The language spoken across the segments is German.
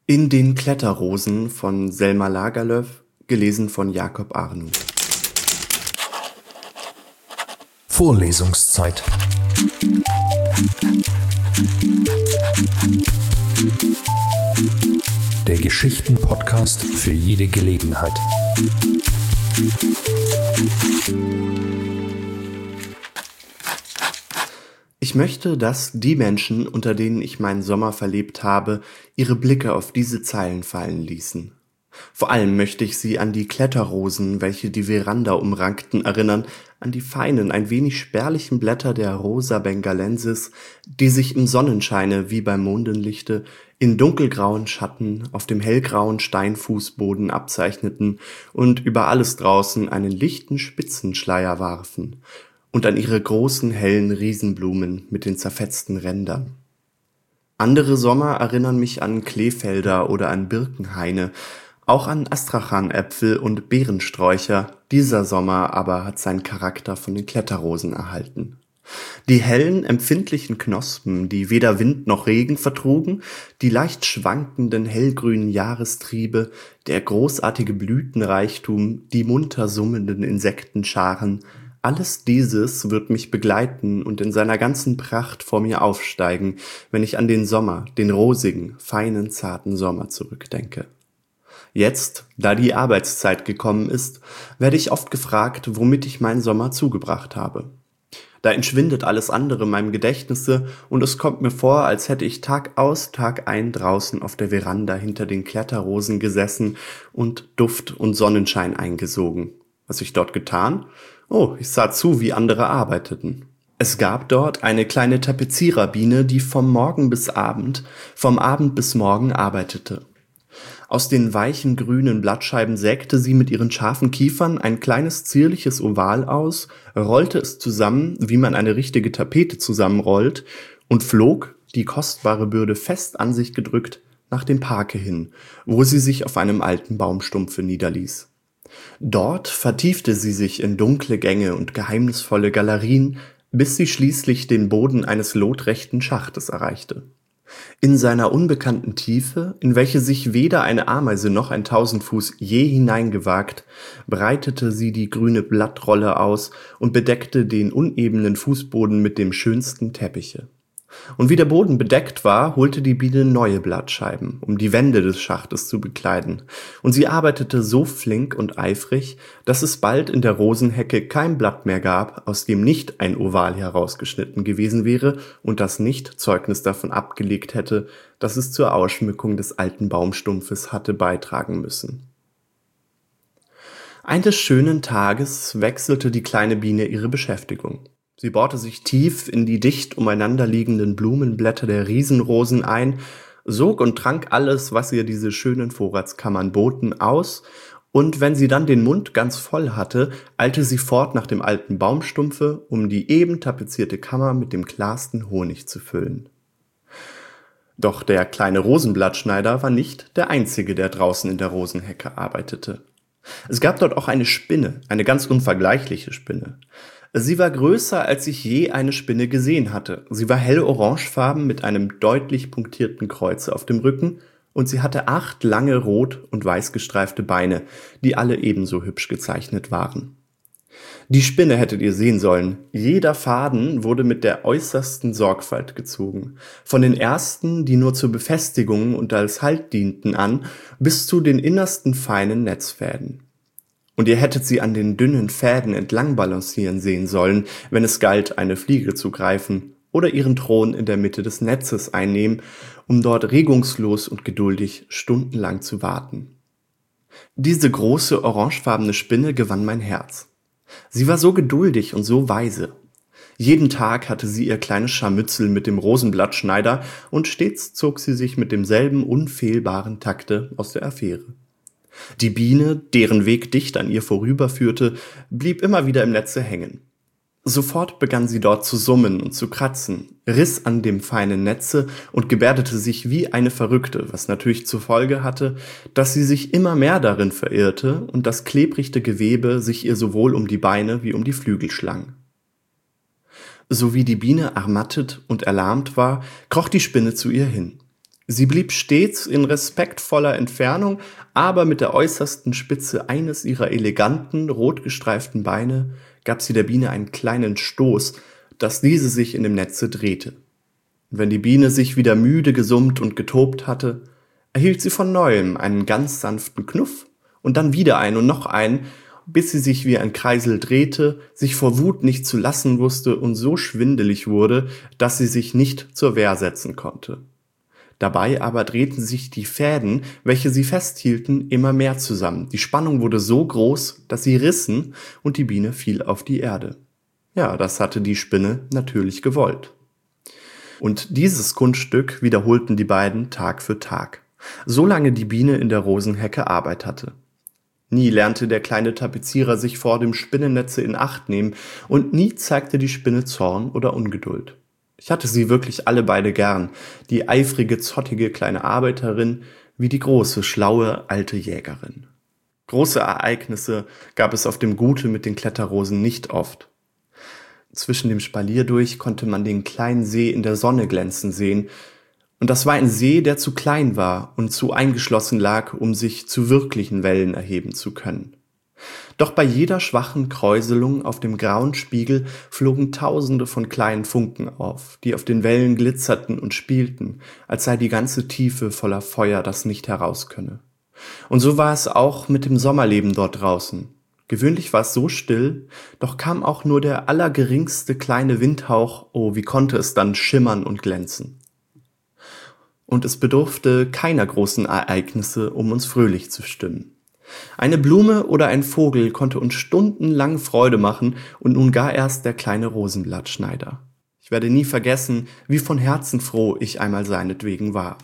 In den Kletterrosen von Selma Lagerlöf, gelesen von Jakob Arnow. Vorlesungszeit. Der Geschichten-Podcast für jede Gelegenheit. Ich möchte, dass die Menschen, unter denen ich meinen Sommer verlebt habe, ihre Blicke auf diese Zeilen fallen ließen. Vor allem möchte ich sie an die Kletterrosen, welche die Veranda umrankten, erinnern, an die feinen, ein wenig spärlichen Blätter der Rosa bengalensis, die sich im Sonnenscheine wie beim Mondenlichte in dunkelgrauen Schatten auf dem hellgrauen Steinfußboden abzeichneten und über alles draußen einen lichten Spitzenschleier warfen, und an ihre großen, hellen Riesenblumen mit den zerfetzten Rändern. Andere Sommer erinnern mich an Kleefelder oder an Birkenhaine, auch an Astrachanäpfel und Beerensträucher. Dieser Sommer aber hat seinen Charakter von den Kletterrosen erhalten. Die hellen, empfindlichen Knospen, die weder Wind noch Regen vertrugen, die leicht schwankenden hellgrünen Jahrestriebe, der großartige Blütenreichtum, die munter summenden Insektenscharen, alles dieses wird mich begleiten und in seiner ganzen Pracht vor mir aufsteigen, wenn ich an den Sommer, den rosigen, feinen, zarten Sommer zurückdenke. Jetzt, da die Arbeitszeit gekommen ist, werde ich oft gefragt, womit ich meinen Sommer zugebracht habe. Da entschwindet alles andere meinem Gedächtnisse und es kommt mir vor, als hätte ich Tag aus, Tag ein draußen auf der Veranda hinter den Kletterrosen gesessen und Duft und Sonnenschein eingesogen. Was ich dort getan? Oh, ich sah zu, wie andere arbeiteten. Es gab dort eine kleine Tapeziererbiene, die vom Morgen bis Abend, vom Abend bis Morgen arbeitete. Aus den weichen grünen Blattscheiben sägte sie mit ihren scharfen Kiefern ein kleines zierliches Oval aus, rollte es zusammen, wie man eine richtige Tapete zusammenrollt, und flog, die kostbare Bürde fest an sich gedrückt, nach dem Parke hin, wo sie sich auf einem alten Baumstumpfe niederließ. Dort vertiefte sie sich in dunkle Gänge und geheimnisvolle Galerien, bis sie schließlich den Boden eines lotrechten Schachtes erreichte. In seiner unbekannten Tiefe, in welche sich weder eine Ameise noch ein Tausendfuß je hineingewagt, breitete sie die grüne Blattrolle aus und bedeckte den unebenen Fußboden mit dem schönsten Teppiche. Und wie der Boden bedeckt war, holte die Biene neue Blattscheiben, um die Wände des Schachtes zu bekleiden, und sie arbeitete so flink und eifrig, dass es bald in der Rosenhecke kein Blatt mehr gab, aus dem nicht ein Oval herausgeschnitten gewesen wäre und das nicht Zeugnis davon abgelegt hätte, dass es zur Ausschmückung des alten Baumstumpfes hatte beitragen müssen. Eines schönen Tages wechselte die kleine Biene ihre Beschäftigung. Sie bohrte sich tief in die dicht umeinanderliegenden Blumenblätter der Riesenrosen ein, sog und trank alles, was ihr diese schönen Vorratskammern boten, aus, und wenn sie dann den Mund ganz voll hatte, eilte sie fort nach dem alten Baumstumpfe, um die eben tapezierte Kammer mit dem klarsten Honig zu füllen. Doch der kleine Rosenblattschneider war nicht der einzige, der draußen in der Rosenhecke arbeitete. Es gab dort auch eine Spinne, eine ganz unvergleichliche Spinne. Sie war größer, als ich je eine Spinne gesehen hatte. Sie war hell orangefarben mit einem deutlich punktierten Kreuze auf dem Rücken und sie hatte 8 lange rot- und weiß gestreifte Beine, die alle ebenso hübsch gezeichnet waren. Die Spinne hättet ihr sehen sollen. Jeder Faden wurde mit der äußersten Sorgfalt gezogen. Von den ersten, die nur zur Befestigung und als Halt dienten, an, bis zu den innersten feinen Netzfäden. Und ihr hättet sie an den dünnen Fäden entlang balancieren sehen sollen, wenn es galt, eine Fliege zu greifen, oder ihren Thron in der Mitte des Netzes einnehmen, um dort regungslos und geduldig stundenlang zu warten. Diese große orangefarbene Spinne gewann mein Herz. Sie war so geduldig und so weise. Jeden Tag hatte sie ihr kleines Scharmützel mit dem Rosenblattschneider und stets zog sie sich mit demselben unfehlbaren Takte aus der Affäre. Die Biene, deren Weg dicht an ihr vorüberführte, blieb immer wieder im Netze hängen. Sofort begann sie dort zu summen und zu kratzen, riss an dem feinen Netze und gebärdete sich wie eine Verrückte, was natürlich zur Folge hatte, dass sie sich immer mehr darin verirrte und das klebrichte Gewebe sich ihr sowohl um die Beine wie um die Flügel schlang. Sowie die Biene ermattet und erlahmt war, kroch die Spinne zu ihr hin. Sie blieb stets in respektvoller Entfernung, aber mit der äußersten Spitze eines ihrer eleganten, rotgestreiften Beine gab sie der Biene einen kleinen Stoß, dass diese sich in dem Netze drehte. Und wenn die Biene sich wieder müde gesummt und getobt hatte, erhielt sie von neuem einen ganz sanften Knuff und dann wieder einen und noch einen, bis sie sich wie ein Kreisel drehte, sich vor Wut nicht zu lassen wusste und so schwindelig wurde, dass sie sich nicht zur Wehr setzen konnte. Dabei aber drehten sich die Fäden, welche sie festhielten, immer mehr zusammen. Die Spannung wurde so groß, dass sie rissen und die Biene fiel auf die Erde. Ja, das hatte die Spinne natürlich gewollt. Und dieses Kunststück wiederholten die beiden Tag für Tag, solange die Biene in der Rosenhecke Arbeit hatte. Nie lernte der kleine Tapezierer sich vor dem Spinnennetze in Acht nehmen und nie zeigte die Spinne Zorn oder Ungeduld. Ich hatte sie wirklich alle beide gern, die eifrige, zottige kleine Arbeiterin wie die große, schlaue, alte Jägerin. Große Ereignisse gab es auf dem Gute mit den Kletterrosen nicht oft. Zwischen dem Spalier durch konnte man den kleinen See in der Sonne glänzen sehen, und das war ein See, der zu klein war und zu eingeschlossen lag, um sich zu wirklichen Wellen erheben zu können. Doch bei jeder schwachen Kräuselung auf dem grauen Spiegel flogen Tausende von kleinen Funken auf, die auf den Wellen glitzerten und spielten, als sei die ganze Tiefe voller Feuer, das nicht heraus könne. Und so war es auch mit dem Sommerleben dort draußen. Gewöhnlich war es so still, doch kam auch nur der allergeringste kleine Windhauch, oh, wie konnte es dann schimmern und glänzen. Und es bedurfte keiner großen Ereignisse, um uns fröhlich zu stimmen. Eine Blume oder ein Vogel konnte uns stundenlang Freude machen und nun gar erst der kleine Rosenblattschneider. Ich werde nie vergessen, wie von Herzen froh ich einmal seinetwegen war.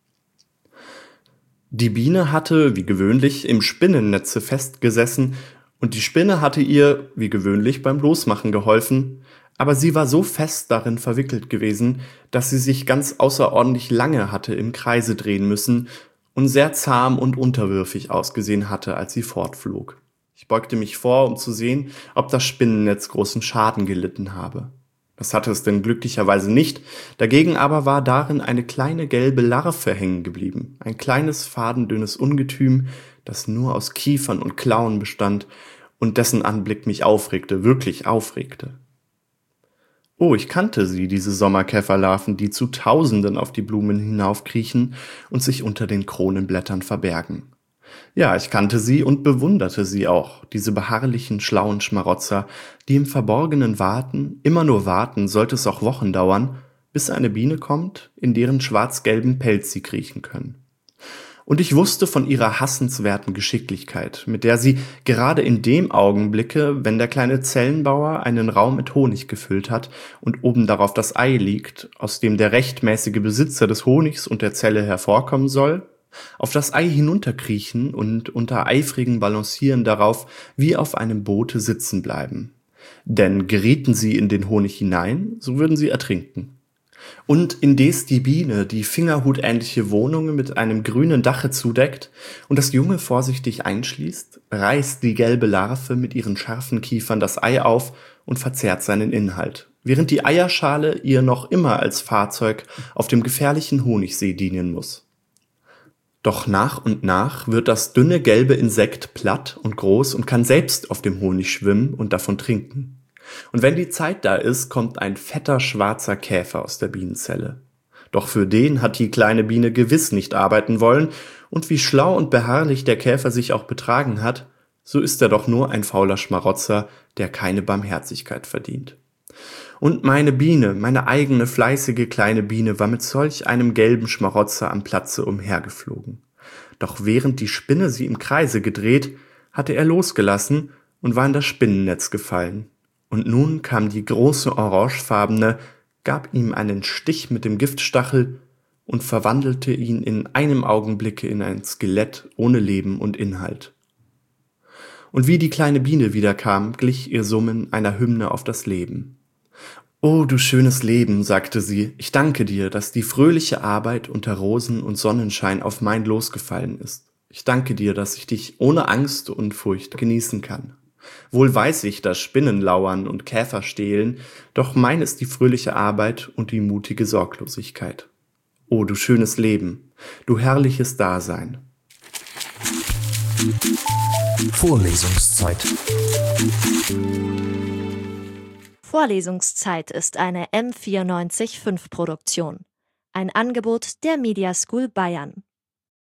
Die Biene hatte, wie gewöhnlich, im Spinnennetze festgesessen und die Spinne hatte ihr, wie gewöhnlich, beim Losmachen geholfen, aber sie war so fest darin verwickelt gewesen, dass sie sich ganz außerordentlich lange hatte im Kreise drehen müssen und sehr zahm und unterwürfig ausgesehen hatte, als sie fortflog. Ich beugte mich vor, um zu sehen, ob das Spinnennetz großen Schaden gelitten habe. Das hatte es denn glücklicherweise nicht, dagegen aber war darin eine kleine gelbe Larve hängen geblieben, ein kleines fadendünnes Ungetüm, das nur aus Kiefern und Klauen bestand und dessen Anblick mich aufregte, wirklich aufregte. Oh, ich kannte sie, diese Sommerkäferlarven, die zu Tausenden auf die Blumen hinaufkriechen und sich unter den Kronenblättern verbergen. Ja, ich kannte sie und bewunderte sie auch, diese beharrlichen, schlauen Schmarotzer, die im Verborgenen warten, immer nur warten, sollte es auch Wochen dauern, bis eine Biene kommt, in deren schwarz-gelben Pelz sie kriechen können. Und ich wusste von ihrer hassenswerten Geschicklichkeit, mit der sie gerade in dem Augenblicke, wenn der kleine Zellenbauer einen Raum mit Honig gefüllt hat und oben darauf das Ei liegt, aus dem der rechtmäßige Besitzer des Honigs und der Zelle hervorkommen soll, auf das Ei hinunterkriechen und unter eifrigem Balancieren darauf wie auf einem Boote sitzen bleiben. Denn gerieten sie in den Honig hinein, so würden sie ertrinken. Und indes die Biene die fingerhutähnliche Wohnung mit einem grünen Dache zudeckt und das Junge vorsichtig einschließt, reißt die gelbe Larve mit ihren scharfen Kiefern das Ei auf und verzehrt seinen Inhalt, während die Eierschale ihr noch immer als Fahrzeug auf dem gefährlichen Honigsee dienen muss. Doch nach und nach wird das dünne gelbe Insekt platt und groß und kann selbst auf dem Honig schwimmen und davon trinken. Und wenn die Zeit da ist, kommt ein fetter schwarzer Käfer aus der Bienenzelle. Doch für den hat die kleine Biene gewiss nicht arbeiten wollen, und wie schlau und beharrlich der Käfer sich auch betragen hat, so ist er doch nur ein fauler Schmarotzer, der keine Barmherzigkeit verdient. Und meine Biene, meine eigene fleißige kleine Biene, war mit solch einem gelben Schmarotzer am Platze umhergeflogen. Doch während die Spinne sie im Kreise gedreht, hatte er losgelassen und war in das Spinnennetz gefallen. Und nun kam die große orangefarbene, gab ihm einen Stich mit dem Giftstachel und verwandelte ihn in einem Augenblicke in ein Skelett ohne Leben und Inhalt. Und wie die kleine Biene wiederkam, glich ihr Summen einer Hymne auf das Leben. »Oh, du schönes Leben«, sagte sie, »ich danke dir, dass die fröhliche Arbeit unter Rosen und Sonnenschein auf mein Los gefallen ist. Ich danke dir, dass ich dich ohne Angst und Furcht genießen kann. Wohl weiß ich, dass Spinnen lauern und Käfer stehlen, doch mein ist die fröhliche Arbeit und die mutige Sorglosigkeit. O du schönes Leben, du herrliches Dasein. Vorlesungszeit. Vorlesungszeit ist eine M94.5 Produktion. Ein Angebot der Media School Bayern.